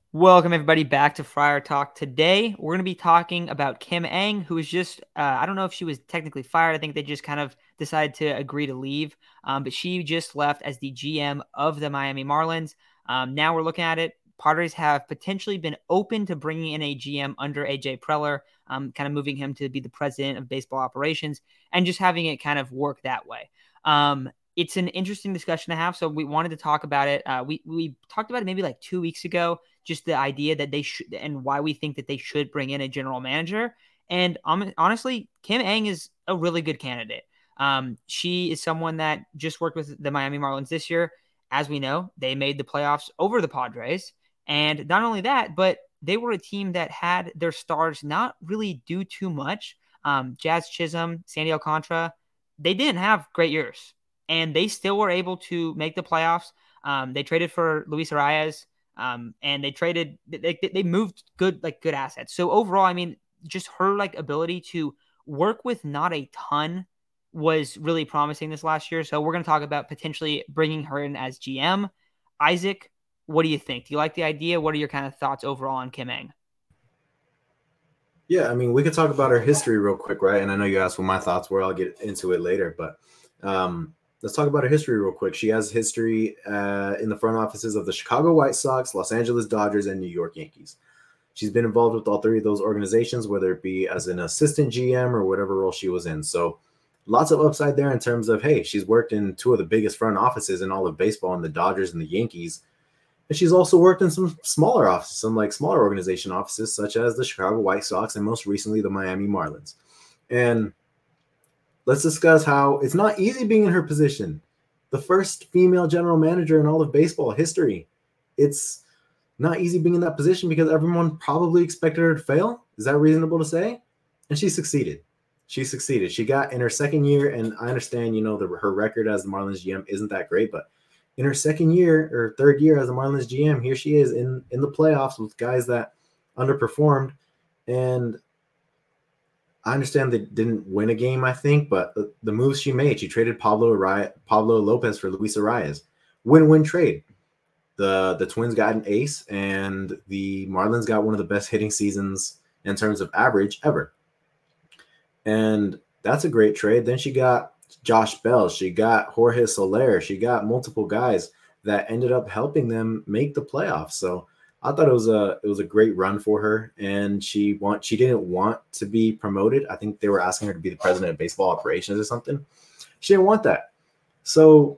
Welcome, everybody, back to Friar Talk. Today, we're going to be talking about Kim Ng, who was just, I don't know if she was technically fired. I think they just kind of decided to agree to leave. But she just left as the GM of the Miami Marlins. Now we're looking at it. Padres have potentially been open to bringing in a GM under AJ Preller, kind of moving him to be the president of baseball operations and just having it kind of work that way. It's an interesting discussion to have. So we wanted to talk about it. We talked about it maybe like 2 weeks ago, just the idea that they should and why we think that they should bring in a general manager. And honestly, Kim Ng is a really good candidate. She is someone that just worked with the Miami Marlins this year. As we know, they made the playoffs over the Padres. And not only that, but they were a team that had their stars not really do too much. Jazz Chisholm, Sandy Alcantara, they didn't have great years. And they still were able to make the playoffs. They traded for Luis Arias. And they moved good assets. So overall, I mean, just her ability to work with not a ton was really promising this last year. So we're going to talk about potentially bringing her in as GM. Isaac, what do you think? Do you like the idea? What are your kind of thoughts overall on Kim Ng? Yeah, I mean, we could talk about her history real quick, right? And I know you asked what my thoughts were. I'll get into it later, but let's talk about her history real quick. She has history in the front offices of the Chicago White Sox, Los Angeles Dodgers, and New York Yankees. She's been involved with all three of those organizations, whether it be as an assistant GM or whatever role she was in. So lots of upside there in terms of, hey, she's worked in two of the biggest front offices in all of baseball, in the Dodgers and the Yankees. And she's also worked in some smaller offices, some like smaller organization offices, such as the Chicago White Sox and most recently the Miami Marlins. And let's discuss how it's not easy being in her position. The first female general manager in all of baseball history. It's not easy being in that position because everyone probably expected her to fail. Is that reasonable to say? And she succeeded. She succeeded. She got in her second year, and I understand, her record as the Marlins GM isn't that great, but in her second year or third year as the Marlins GM, here she is in the playoffs with guys that underperformed. And I understand they didn't win a game, I think, but the moves she made, she traded Pablo Lopez for Luis Arias. Win-win trade. The Twins got an ace, and the Marlins got one of the best hitting seasons in terms of average ever. And that's a great trade. Then she got Josh Bell. She got Jorge Soler. She got multiple guys that ended up helping them make the playoffs. So I thought it was a great run for her, and she didn't want to be promoted. I think they were asking her to be the president of baseball operations or something. She didn't want that. So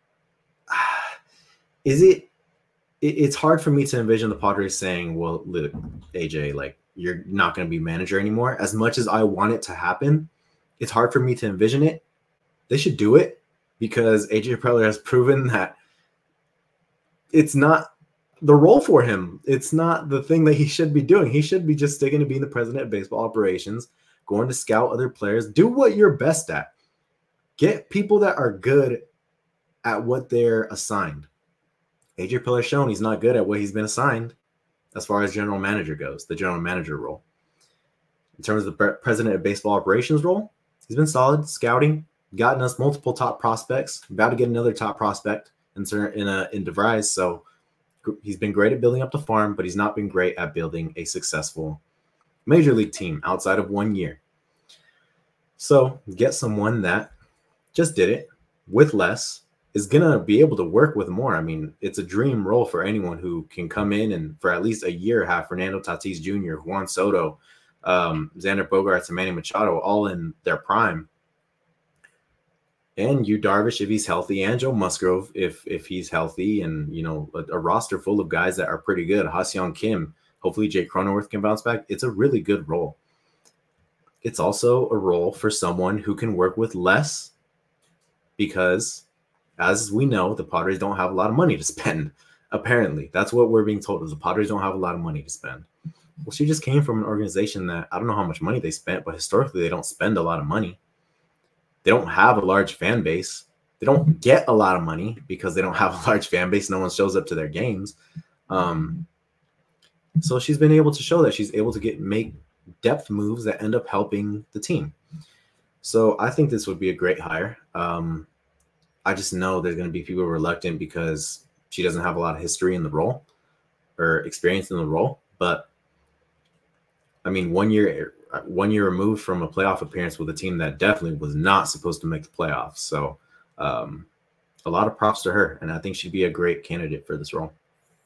it's hard for me to envision the Padres saying, well, look, AJ, like, you're not going to be manager anymore. As much as I want it to happen, it's hard for me to envision it. They should do it because AJ Preller has proven that it's not the role for him. It's not the thing that he should be doing. He should be just sticking to being the president of baseball operations, going to scout other players, do what you're best at. Get people that are good at what they're assigned. AJ Preller shown he's not good at what he's been assigned as far as general manager goes, the general manager role. In terms of the president of baseball operations role, he's been solid, scouting, gotten us multiple top prospects, about to get another top prospect in DeVries. So he's been great at building up the farm, but he's not been great at building a successful major league team outside of 1 year. So get someone that just did it with less, is going to be able to work with more. I mean, it's a dream role for anyone who can come in and for at least a year have Fernando Tatis Jr., Juan Soto, Xander Bogaerts, and Manny Machado all in their prime. And Yu Darvish, if he's healthy, and Joe Musgrove, if he's healthy, and, a roster full of guys that are pretty good. Ha-Seong Kim, hopefully Jake Cronenworth can bounce back. It's a really good role. It's also a role for someone who can work with less because, as we know, the Padres don't have a lot of money to spend. Apparently, that's what we're being told, is the Padres don't have a lot of money to spend. Well, she just came from an organization that I don't know how much money they spent, but historically they don't spend a lot of money. They don't have a large fan base. They don't get a lot of money because they don't have a large fan base. No one shows up to their games. So she's been able to show that she's able to make depth moves that end up helping the team. So I think this would be a great hire. I just know there's going to be people reluctant because she doesn't have a lot of history in the role. or experience in the role. But I mean, 1 year removed from a playoff appearance with a team that definitely was not supposed to make the playoffs. So a lot of props to her, and I think she'd be a great candidate for this role.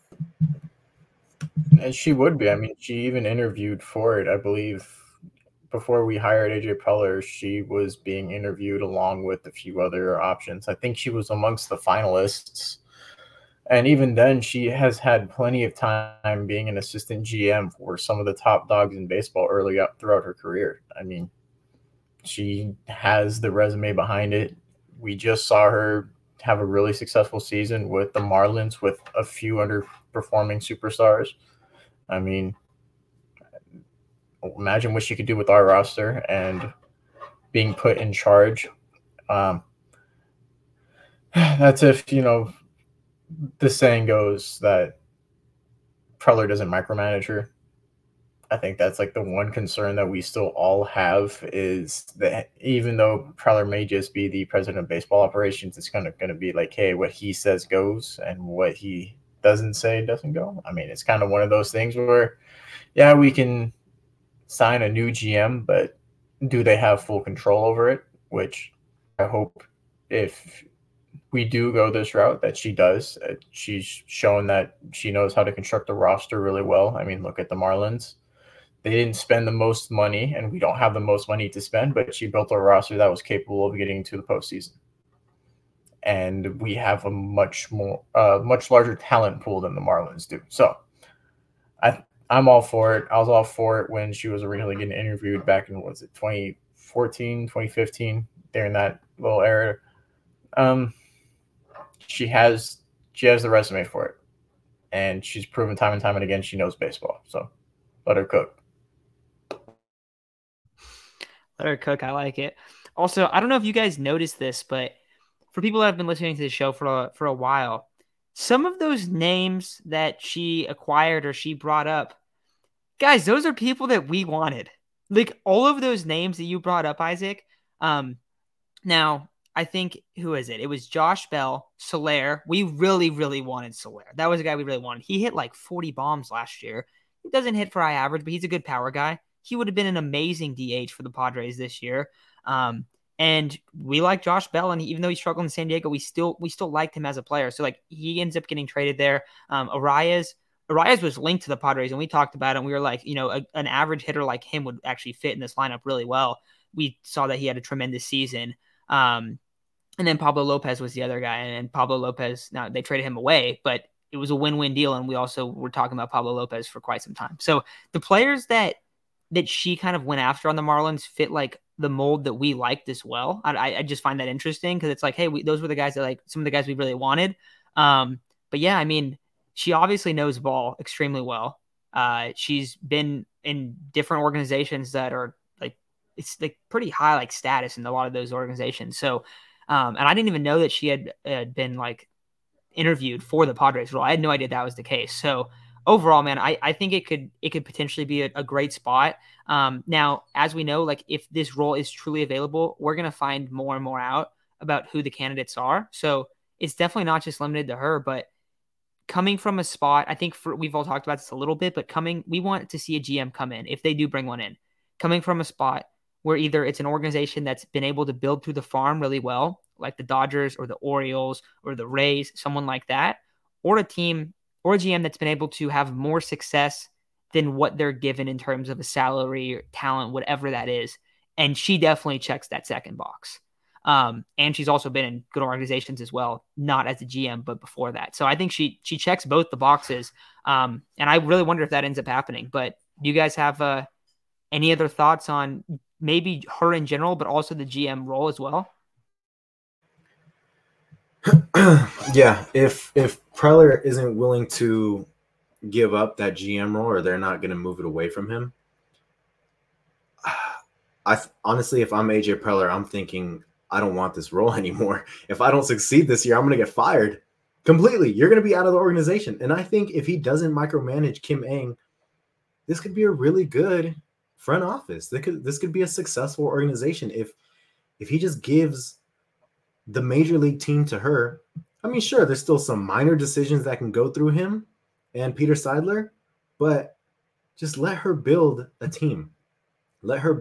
And she would be. I mean, she even interviewed for it, I believe, before we hired AJ Preller. She was being interviewed along with a few other options. I think she was amongst the finalists. And even then, she has had plenty of time being an assistant GM for some of the top dogs in baseball early up throughout her career. I mean, she has the resume behind it. We just saw her have a really successful season with the Marlins with a few underperforming superstars. I mean, imagine what she could do with our roster and being put in charge. That's if, the saying goes that Preller doesn't micromanage her. I think that's like the one concern that we still all have is that even though Preller may just be the president of baseball operations, it's going to be like, hey, what he says goes and what he doesn't say doesn't go. I mean, it's kind of one of those things where, yeah, we can sign a new GM, but do they have full control over it? Which I hope if we do go this route that she does. She's shown that she knows how to construct a roster really well. I mean, look at the Marlins. They didn't spend the most money, and we don't have the most money to spend, but she built a roster that was capable of getting to the postseason. And we have a much larger talent pool than the Marlins do. So I'm all for it. I was all for it when she was originally getting interviewed back in, 2014, 2015, during that little era. She has the resume for it, and she's proven time and time and again she knows baseball. So let her cook. Let her cook. I like it. Also, I don't know if you guys noticed this, but for people that have been listening to the show for a while, some of those names that she acquired or she brought up, guys, those are people that we wanted. Like all of those names that you brought up, Isaac. Now, I think, who is it? It was Josh Bell, Soler. We really, really wanted Soler. That was a guy we really wanted. He hit like 40 bombs last year. He doesn't hit for high average, but he's a good power guy. He would have been an amazing DH for the Padres this year. And we like Josh Bell, and even though he struggled in San Diego, we still liked him as a player. So like he ends up getting traded there. Arias was linked to the Padres, and we talked about it. And we were like, an average hitter like him would actually fit in this lineup really well. We saw that he had a tremendous season. And then Pablo Lopez was the other guy, and Pablo Lopez, now they traded him away, but it was a win-win deal, and we also were talking about Pablo Lopez for quite some time. So the players that she kind of went after on the Marlins fit like the mold that we liked as well. I just find that interesting because it's like, hey, those were the guys that like some of the guys we really wanted. But yeah, I mean, she obviously knows ball extremely well. She's been in different organizations that are like, it's like pretty high like status in a lot of those organizations. So, and I didn't even know that she had been like interviewed for the Padres role. I had no idea that was the case. So overall, man, I think it could potentially be a great spot. Now, as we know, like if this role is truly available, we're going to find more and more out about who the candidates are. So it's definitely not just limited to her, but coming from a spot, I think we've all talked about this a little bit, but we want to see a GM come in if they do bring one in, coming from a spot where either it's an organization that's been able to build through the farm really well, like the Dodgers or the Orioles or the Rays, someone like that, or a team or a GM that's been able to have more success than what they're given in terms of a salary or talent, whatever that is. And she definitely checks that second box. And she's also been in good organizations as well, not as a GM, but before that. So I think she checks both the boxes. And I really wonder if that ends up happening. But do you guys have any other thoughts on maybe her in general, but also the GM role as well? Yeah, if Preller isn't willing to give up that GM role, or they're not going to move it away from him, honestly, if I'm AJ Preller, I'm thinking I don't want this role anymore. If I don't succeed this year, I'm going to get fired completely. You're going to be out of the organization. And I think if he doesn't micromanage Kim Ng, this could be a really good front office. This could be a successful organization if he just gives the major league team to her. I mean, sure, there's still some minor decisions that can go through him, and Peter Seidler, but just let her build a team. Let her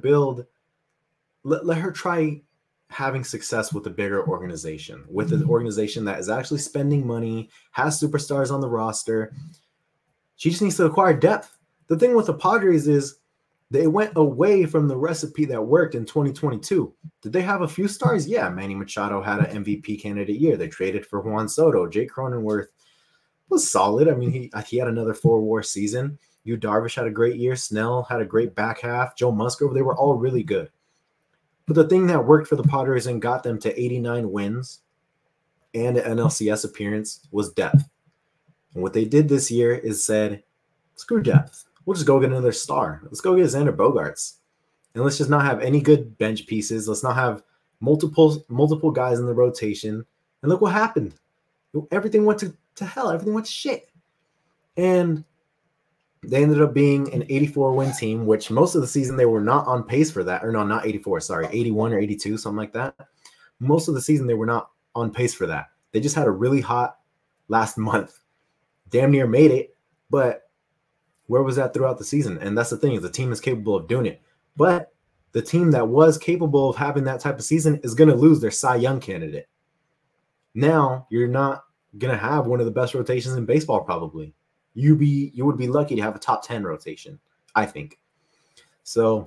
try having success with a bigger organization, with an organization that is actually spending money, has superstars on the roster. She just needs to acquire depth. The thing with the Padres is they went away from the recipe that worked in 2022. Did they have a few stars? Yeah, Manny Machado had an MVP candidate year. They traded for Juan Soto. Jake Cronenworth was solid. I mean, he had another 4-WAR season. Yu Darvish had a great year. Snell had a great back half. Joe Musgrove, they were all really good. But the thing that worked for the Padres and got them to 89 wins and an NLCS appearance was depth. And what they did this year is said, screw depth. We'll just go get another star. Let's go get Xander Bogaerts. And let's just not have any good bench pieces. Let's not have multiple guys in the rotation. And look what happened. Everything went to hell. Everything went to shit. And they ended up being an 84-win team, which most of the season they were not on pace for that. Or no, not 84, sorry, 81 or 82, something like that. Most of the season they were not on pace for that. They just had a really hot last month. Damn near made it, but where was that throughout the season? And that's the thing, is the team is capable of doing it. But the team that was capable of having that type of season is going to lose their Cy Young candidate. Now, you're not going to have one of the best rotations in baseball probably. You would be lucky to have a top 10 rotation, I think. So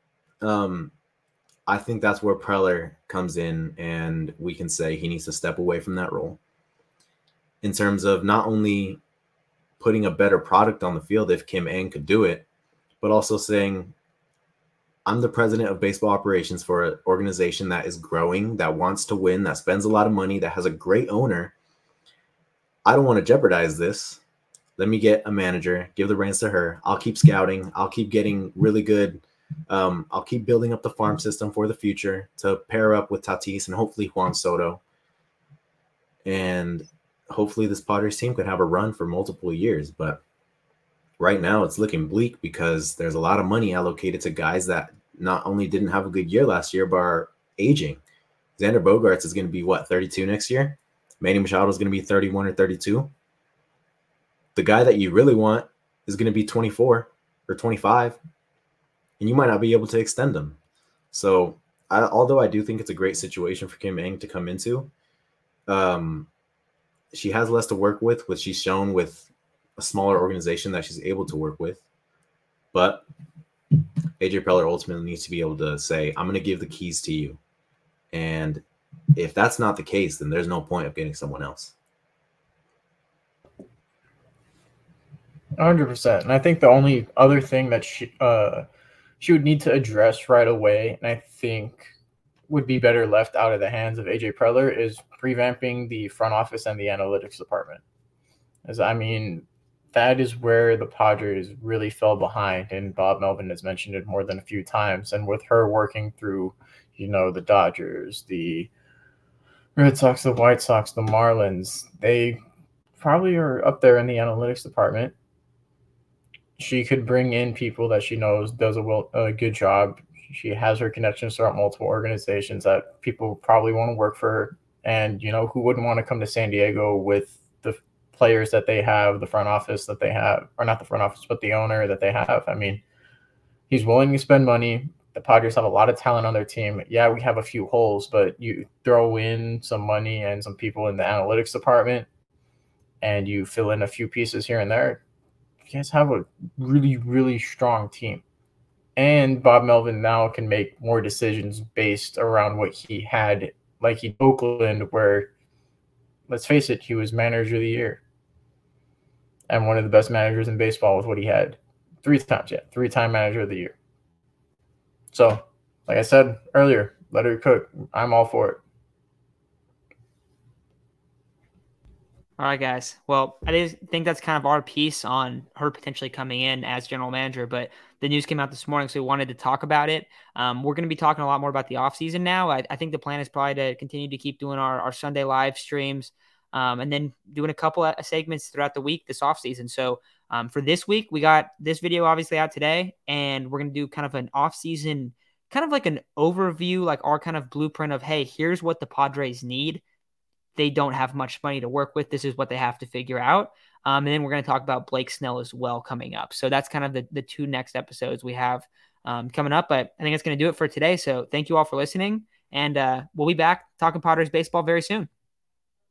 I think that's where Preller comes in, and we can say he needs to step away from that role in terms of not only putting a better product on the field if Kim Ng could do it, but also saying, I'm the president of baseball operations for an organization that is growing, that wants to win, that spends a lot of money, that has a great owner. I don't want to jeopardize this. Let me get a manager, give the reins to her. I'll keep scouting. I'll keep getting really good. I'll keep building up the farm system for the future to pair up with Tatis and hopefully Juan Soto. And hopefully this Padres team could have a run for multiple years. But right now it's looking bleak because there's a lot of money allocated to guys that not only didn't have a good year last year, but are aging. Xander Bogaerts is going to be, 32 next year? Manny Machado is going to be 31 or 32. The guy that you really want is going to be 24 or 25, and you might not be able to extend them. So although I do think it's a great situation for Kim Ng to come into, she has less to work with, which she's shown with a smaller organization that she's able to work with. But AJ Preller ultimately needs to be able to say, I'm going to give the keys to you. And if that's not the case, then there's no point of getting someone else. 100%. And I think the only other thing that she would need to address right away, and I think would be better left out of the hands of AJ Preller, is revamping the front office and the analytics department. That is where the Padres really fell behind, and Bob Melvin has mentioned it more than a few times. And with her working through, the Dodgers, the Red Sox, the White Sox, the Marlins, they probably are up there in the analytics department. She could bring in people that she knows does a good job. She has her connections throughout multiple organizations that people probably want to work for her. And, who wouldn't want to come to San Diego with the players that they have, the front office that they have, or not the front office, but the owner that they have. He's willing to spend money. The Padres have a lot of talent on their team. Yeah, we have a few holes, but you throw in some money and some people in the analytics department, and you fill in a few pieces here and there. You guys have a really, really strong team. And Bob Melvin now can make more decisions based around what he had, like in Oakland, where, let's face it, he was manager of the year and one of the best managers in baseball with what he had. 3-time manager of the year. So, like I said earlier, let her cook. I'm all for it. All right, guys. Well, I think that's kind of our piece on her potentially coming in as general manager, but the news came out this morning, so we wanted to talk about it. We're going to be talking a lot more about the offseason now. I think the plan is probably to continue to keep doing our Sunday live streams and then doing a couple of segments throughout the week this offseason. So for this week, we got this video obviously out today, and we're going to do kind of an offseason, kind of like an overview, like our kind of blueprint of, hey, here's what the Padres need. They don't have much money to work with. This is what they have to figure out. And then we're going to talk about Blake Snell as well coming up. So that's kind of the two next episodes we have coming up. But I think that's going to do it for today. So thank you all for listening. And we'll be back talking Padres baseball very soon.